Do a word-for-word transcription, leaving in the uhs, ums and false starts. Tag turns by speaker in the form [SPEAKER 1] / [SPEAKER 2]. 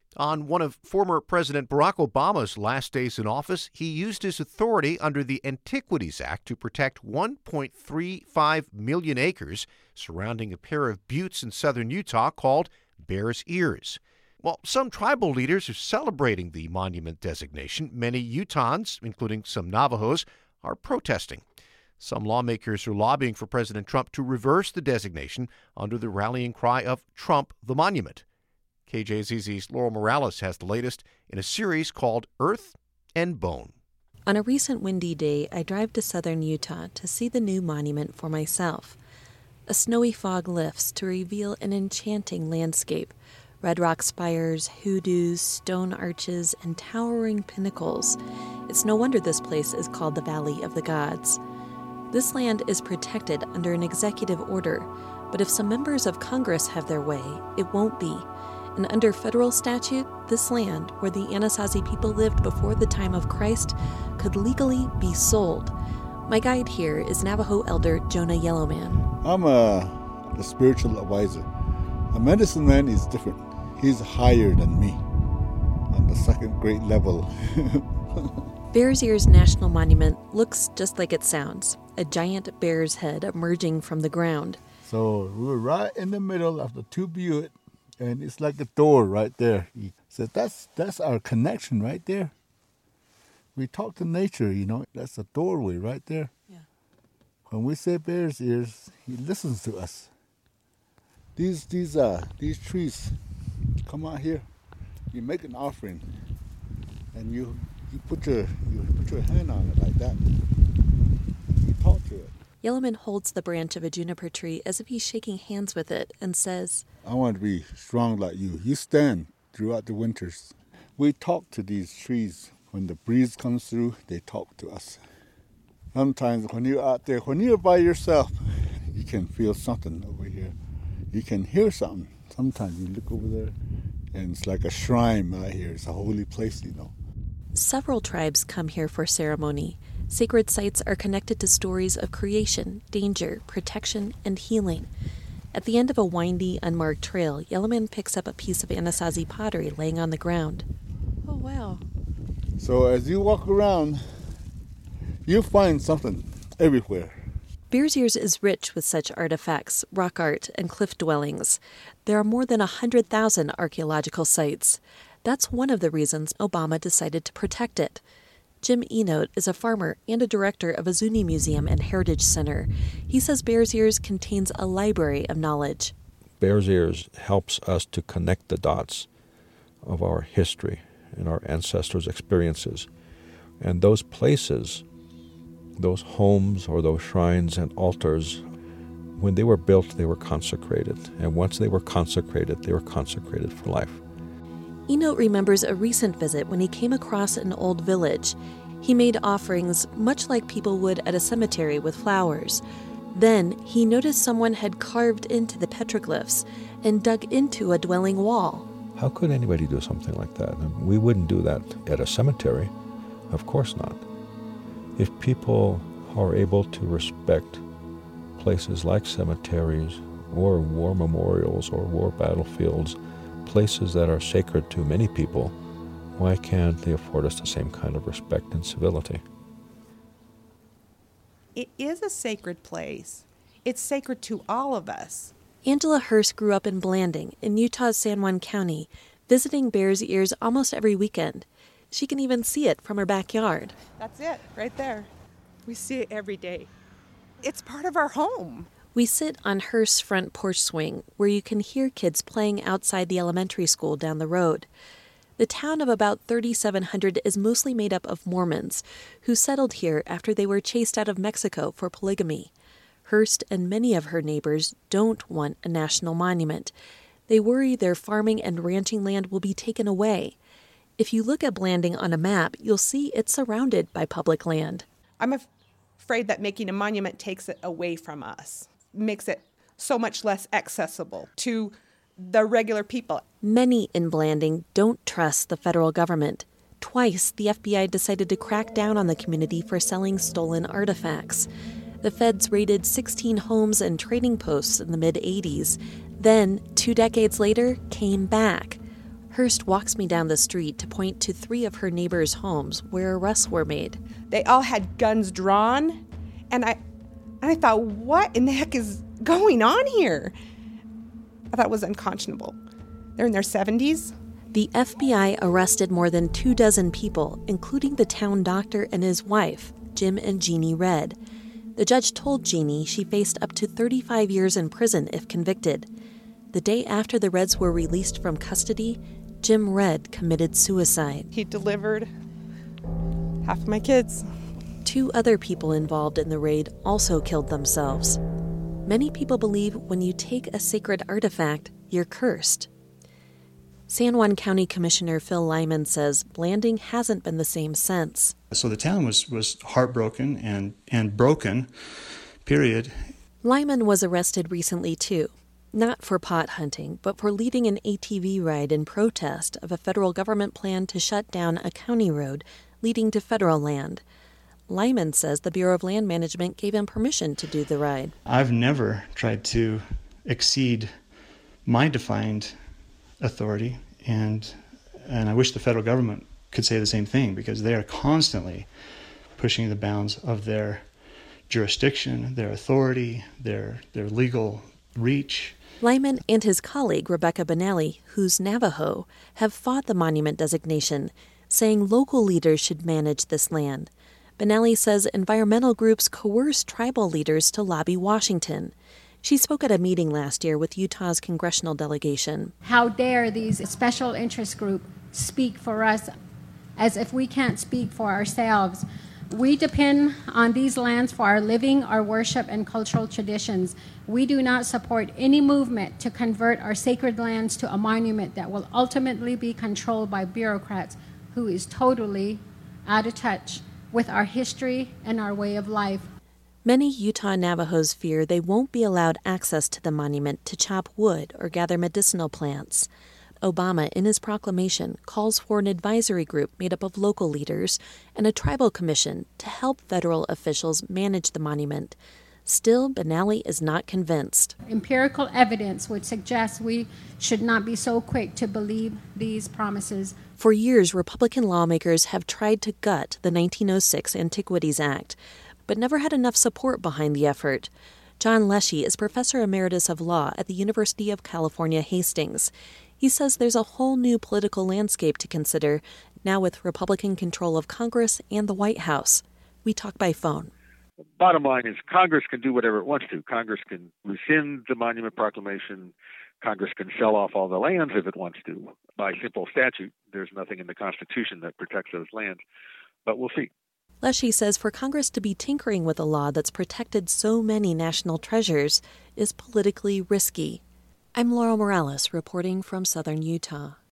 [SPEAKER 1] On one of former President Barack Obama's last days in office, he used his authority under the Antiquities Act to protect one point three five million acres surrounding a pair of buttes in southern Utah called Bears Ears. While some tribal leaders are celebrating the monument designation, many Utahns, including some Navajos, are protesting. Some lawmakers are lobbying for President Trump to reverse the designation under the rallying cry of Trump the Monument. K J Z Z's Laurel Morales has the latest in a series called Earth and Bone.
[SPEAKER 2] On a recent windy day, I drive to southern Utah to see the new monument for myself. A snowy fog lifts to reveal an enchanting landscape. Red rock spires, hoodoos, stone arches, and towering pinnacles. It's no wonder this place is called the Valley of the Gods. This land is protected under an executive order, but if some members of Congress have their way, it won't be. And under federal statute, this land, where the Anasazi people lived before the time of Christ, could legally be sold. My guide here is Navajo elder Jonah Yellowman.
[SPEAKER 3] I'm a, a spiritual advisor. A medicine man is different. He's higher than me, on the second grade level.
[SPEAKER 2] Bears Ears National Monument looks just like it sounds, a giant bear's head emerging from the ground.
[SPEAKER 3] So we were right in the middle of the two buttes, and it's like a door right there. He said, that's, that's our connection right there. We talk to nature, you know, that's a doorway right there.
[SPEAKER 2] Yeah.
[SPEAKER 3] When we say Bears Ears, he listens to us. These, these, uh, these trees come out here, you make an offering, and you you put your you put your hand on it like that. You talk to it.
[SPEAKER 2] Yellowman holds the branch of a juniper tree as if he's shaking hands with it and says,
[SPEAKER 3] I want to be strong like you. You stand throughout the winters. We talk to these trees. When the breeze comes through, they talk to us. Sometimes when you're out there, when you're by yourself, you can feel something over here. You can hear something. Sometimes you look over there, and it's like a shrine out here. It's a holy place, you know.
[SPEAKER 2] Several tribes come here for ceremony. Sacred sites are connected to stories of creation, danger, protection, and healing. At the end of a windy, unmarked trail, Yellowman picks up a piece of Anasazi pottery laying on the ground. Oh, wow.
[SPEAKER 3] So as you walk around, you find something everywhere.
[SPEAKER 2] Bears Ears is rich with such artifacts, rock art, and cliff dwellings. There are more than one hundred thousand archaeological sites. That's one of the reasons Obama decided to protect it. Jim Enote is a farmer and a director of a Zuni Museum and Heritage Center. He says Bears Ears contains a library of knowledge.
[SPEAKER 4] Bears Ears helps us to connect the dots of our history and our ancestors' experiences. And those places, those homes or those shrines and altars, when they were built, they were consecrated. And once they were consecrated, they were consecrated for life.
[SPEAKER 2] Enote remembers a recent visit when he came across an old village. He made offerings much like people would at a cemetery with flowers. Then he noticed someone had carved into the petroglyphs and dug into a dwelling wall.
[SPEAKER 4] How could anybody do something like that? We wouldn't do that at a cemetery. Of course not. If people are able to respect places like cemeteries or war memorials or war battlefields, places that are sacred to many people, why can't they afford us the same kind of respect and civility?
[SPEAKER 5] It is a sacred place. It's sacred to all of us.
[SPEAKER 2] Angela Hurst grew up in Blanding, in Utah's San Juan County, visiting Bears Ears almost every weekend. She can even see it from her backyard.
[SPEAKER 5] That's it, right there. We see it every day. It's part of our home.
[SPEAKER 2] We sit on Hurst's front porch swing, where you can hear kids playing outside the elementary school down the road. The town of about thirty-seven hundred is mostly made up of Mormons, who settled here after they were chased out of Mexico for polygamy. Hurst and many of her neighbors don't want a national monument. They worry their farming and ranching land will be taken away. If you look at Blanding on a map, you'll see it's surrounded by public land.
[SPEAKER 5] I'm af- afraid that making a monument takes it away from us, makes it so much less accessible to the regular people.
[SPEAKER 2] Many in Blanding don't trust the federal government. Twice, the F B I decided to crack down on the community for selling stolen artifacts. The feds raided sixteen homes and trading posts in the mid-eighties. Then, two decades later, came back. Hurst walks me down the street to point to three of her neighbors' homes where arrests were made.
[SPEAKER 5] They all had guns drawn, and I, and I thought, what in the heck is going on here? I thought it was unconscionable. They're in their seventies.
[SPEAKER 2] The F B I arrested more than two dozen people, including the town doctor and his wife, Jim and Jeannie Redd. The judge told Jeannie she faced up to thirty-five years in prison if convicted. The day after the Redds were released from custody, Jim Redd committed suicide.
[SPEAKER 5] He delivered half of my kids.
[SPEAKER 2] Two other people involved in the raid also killed themselves. Many people believe when you take a sacred artifact, you're cursed. San Juan County Commissioner Phil Lyman says Blanding hasn't been the same since.
[SPEAKER 6] So the town was, was heartbroken and, and broken, period.
[SPEAKER 2] Lyman was arrested recently, too. Not for pot hunting, but for leading an A T V ride in protest of a federal government plan to shut down a county road leading to federal land. Lyman says the Bureau of Land Management gave him permission to do the ride.
[SPEAKER 6] I've never tried to exceed my defined authority, and and I wish the federal government could say the same thing, because they are constantly pushing the bounds of their jurisdiction, their authority, their their legal reach.
[SPEAKER 2] Lyman and his colleague, Rebecca Benally, who's Navajo, have fought the monument designation, saying local leaders should manage this land. Benally says environmental groups coerce tribal leaders to lobby Washington. She spoke at a meeting last year with Utah's congressional delegation.
[SPEAKER 7] How dare these special interest groups speak for us as if we can't speak for ourselves. We depend on these lands for our living, our worship, and cultural traditions. We do not support any movement to convert our sacred lands to a monument that will ultimately be controlled by bureaucrats who is totally out of touch with our history and our way of life.
[SPEAKER 2] Many Utah Navajos fear they won't be allowed access to the monument to chop wood or gather medicinal plants. Obama, in his proclamation, calls for an advisory group made up of local leaders and a tribal commission to help federal officials manage the monument. Still, Benally is not convinced.
[SPEAKER 7] Empirical evidence would suggest we should not be so quick to believe these promises.
[SPEAKER 2] For years, Republican lawmakers have tried to gut the nineteen oh six Antiquities Act, but never had enough support behind the effort. John Leshy is professor emeritus of law at the University of California, Hastings. He says there's a whole new political landscape to consider, now with Republican control of Congress and the White House. We talk by phone.
[SPEAKER 8] Bottom line is Congress can do whatever it wants to. Congress can rescind the Monument Proclamation. Congress can sell off all the lands if it wants to. By simple statute, there's nothing in the Constitution that protects those lands. But we'll see.
[SPEAKER 2] Leshy says for Congress to be tinkering with a law that's protected so many national treasures is politically risky. I'm Laurel Morales reporting from southern Utah.